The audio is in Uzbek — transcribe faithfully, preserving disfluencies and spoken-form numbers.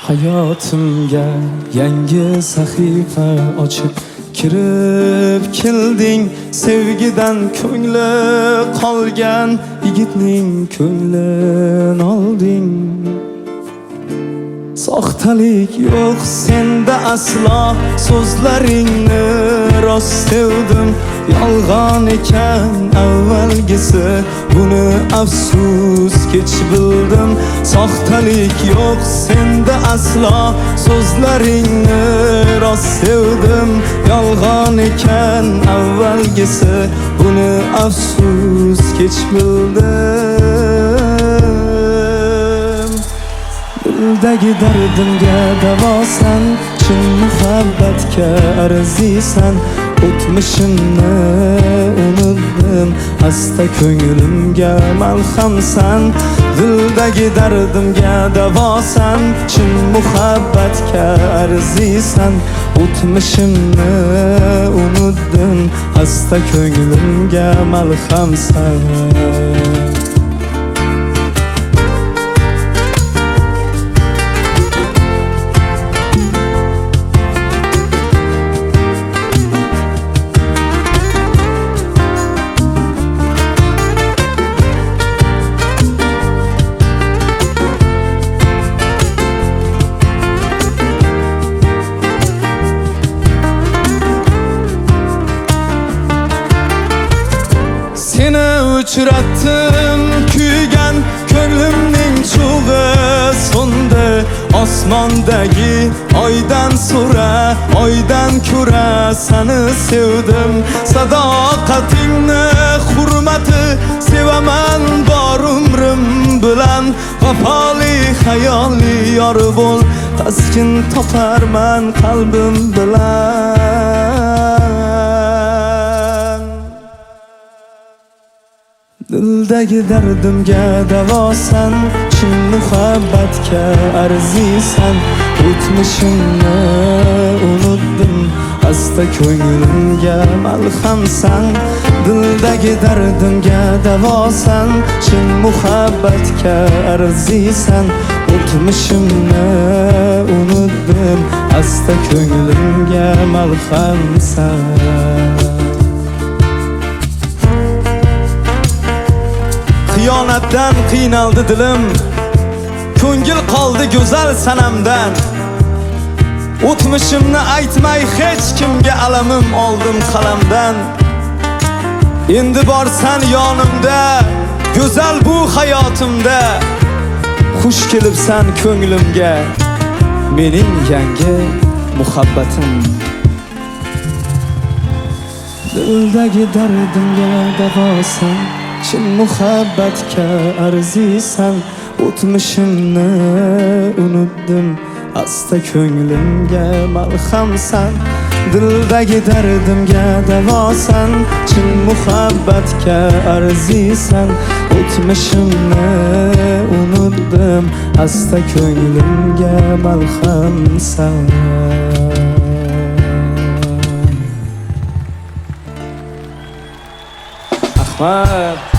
Hayotimga yangi sahifa ochib kirib kelding. Sevgidan ko'ngli qolgan yigitning ko'nglin olding. Soxtalik yo'q senda aslo, so'zlaringni rost sevdim. Yolg'on ekan avvalgisi, buni afsus kech bildim. Soxtalik yo'q senda aslo, so'zlaringni rost sevdim. Yolg'on ekan avvalgisi, buni afsus kech bildim. Dildagi dardimga davosan, chin muhabbatga arzisan. O'tmishimni unutdim, asta ko'nglimga malhamsan. Dildagi dardimga davosan, chin muhabbatga arzisan. O'tmishimni unutdim, asta ko'nglimga malhamsan. Seni uchratdim kuygan ko'nglimning chug'i so'ndi. Osmondagi oydan so'ra, oydan ko'ra seni sevdim. Sadoqatingni hurmati sevaman bor umrim bilan. Vafoli xayoli yor bo'l, taskin toparman qalbim bilan. Dildagi dardimga davosan, chin muhabbatga arzisan. O'tmishimni unutdim, asta ko'nglimga malhamsan. Dildagi dardimga davosan, chin muhabbatga arzisan. O'tmishimni unutdim, asta ko'nglimga malhamsan. Xiyonatdan qiynaldi dilim, ko'ngil qoldi go'zal sanamdan. O'tmishimni aytmay hech kimga alamim oldim qalamdan. Endi borsan yonimda, go'zal bu hayotimda. Xush kelibsan ko'nglimga, mening yangi muhabbatim. Dildagi dardimga davosan, chin muhabbatga arzisan. O'tmishimni unutdim, asta ko'nglimga malhamsan. Dildagi dardimga davosan, chin muhabbatga arzisan. O'tmishimni unutdim, asta ko'nglimga malhamsan. Ahmad